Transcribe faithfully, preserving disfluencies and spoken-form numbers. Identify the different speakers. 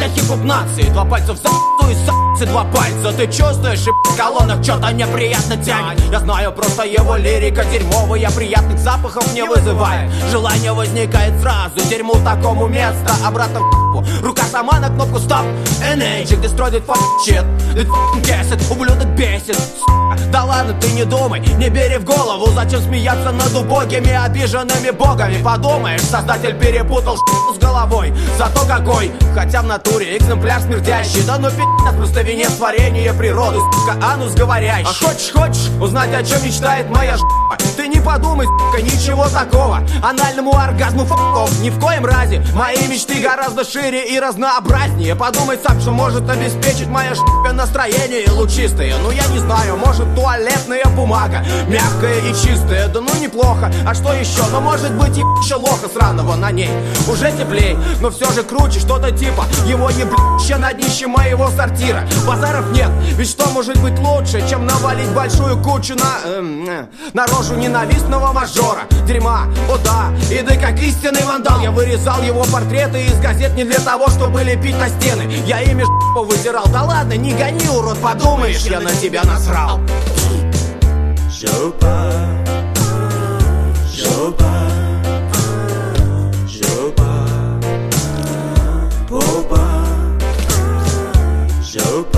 Speaker 1: для хип-хоп нации. Два пальца в за***у и за***цы два пальца. Ты чувствуешь, и в колоннах что-то неприятно тянет. Я знаю, просто его лирика дерьмовая, приятных запахов не вызывает. Желание возникает сразу, дерьму такому место. Обратно в рука сама на кнопку стоп. Energy, destroy that fucking shit. That fucking cassette, ублюдок бесит. Да ладно, ты не думай, не бери в голову. Зачем смеяться над убогими, обиженными богами? Подумаешь, создатель перепутал с головой. Зато какой, хотя в натуре экземпляр смердящий. Да ну пи***ц, просто венец творения природы, сука, анус говорящий. А хочешь, хочешь узнать, о чем мечтает моя жопа? Ты не подумай, сука, ничего такого. Анальному оргазму факов ни в коем разе. Мои мечты гораздо шире и разнообразнее. Подумай сам, что может обеспечить моя жопа настроение лучистое. Ну я не знаю, может туалетная бумага, мягкая и чистая, да ну неплохо. А что еще? Ну может быть и еще лоха сраного на ней. Уже теплей, но все же круче, что-то типа его еблище на днище моего сортира. Базаров нет, ведь что может быть лучше, чем навалить большую кучу на, эм, э, на рожу ненавистного мажора. Дерьма, о да, и да как истинный вандал. Я вырезал его портреты из газет не для того, чтобы лепить на стены. Я ими жопу вытирал. Да ладно, не гони, урод, подумаешь, я на тебя насрал.
Speaker 2: Жопа, жопа, жопа, попа, жопа.